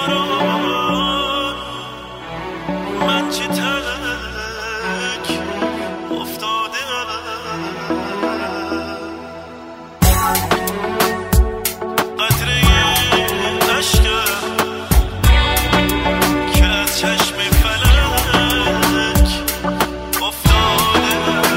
باران من چه تلک افتاده قطره عشقم که از چشم فلک افتاده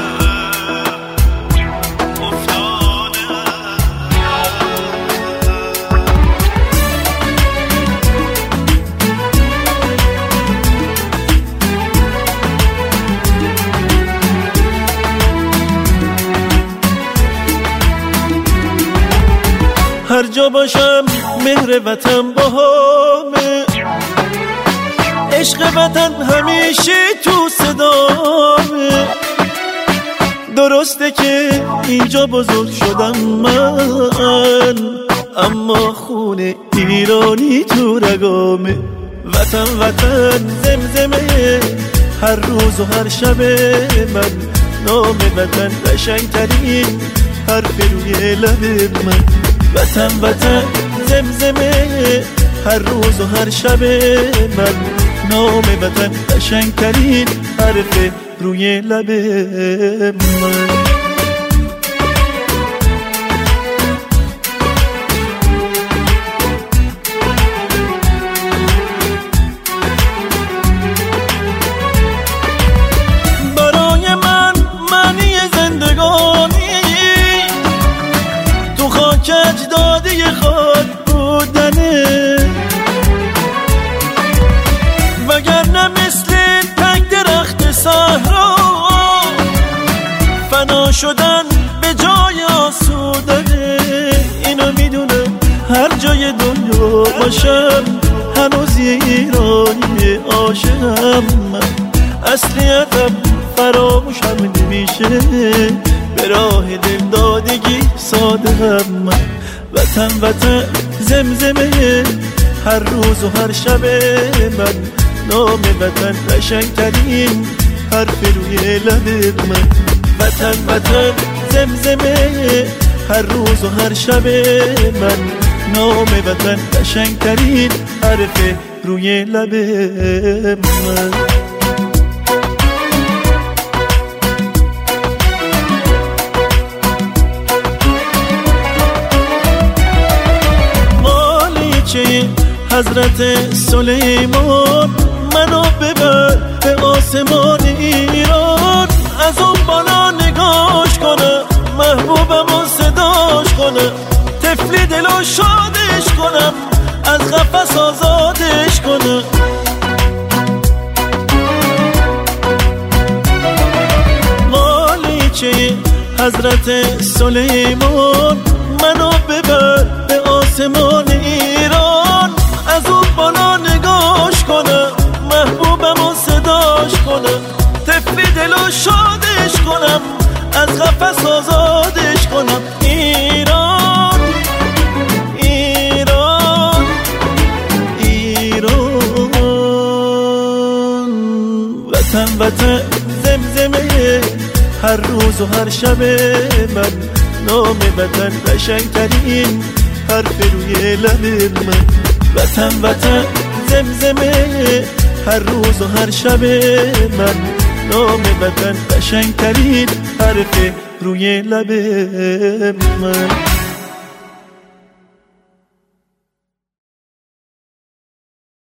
هر جا باشم مهر وطن باهامه، عشق وطن همیشه تو صدامه. درسته که اینجا بزرگ شدم من، اما خون ایرانی تو رگامه. وطن وطن زمزمه هر روز و هر شب من، نام وطن قشنگترین حرف روی لب من. وطن وطن زمزمه هر روز و هر شب من، نام وطن قشنگترین حرف روی لب من. برای من معنی زندگانی تو خاک اجدادی خود بودنه، وگرنه مثل تک درخت صحرا فنا شدن به جای آسودنه. اینو میدونم هر جای دنیا باشم هنوز ایرانی عاشقم من. اصلیتم فراموشم نمیشه، به راه دلدادگی صادقم من. وطن وطن زمزمه هر روز و هر شب من، نام وطن قشنگترین حرف روی لب من. وطن وطن زمزمه هر روز و هر شب من، نام وطن قشنگترین حرف روی لب من. حضرت سلیمان منو ببر به آسمان ایران، از اون بالا نگاش کنم، محبوبمو صداش کنم، طفلی دلو شادش کنم، از قفس آزادش کنم. مالیچه حضرت سلیمان منو ببر به آسمان ایران، از اون بالا نگاش کنم، محبوبمو صداش کنم، طفلی دلو شادش کنم، از قفس آزادش کنم. ایران ایران ایران وطن وطن زمزمه هر روز و هر شب من، نام وطن قشنگترین حرف روی لب من. وطن وطن زمزمه هر روز و هر شب من، نام وطن قشنگترین حرف روی لب من.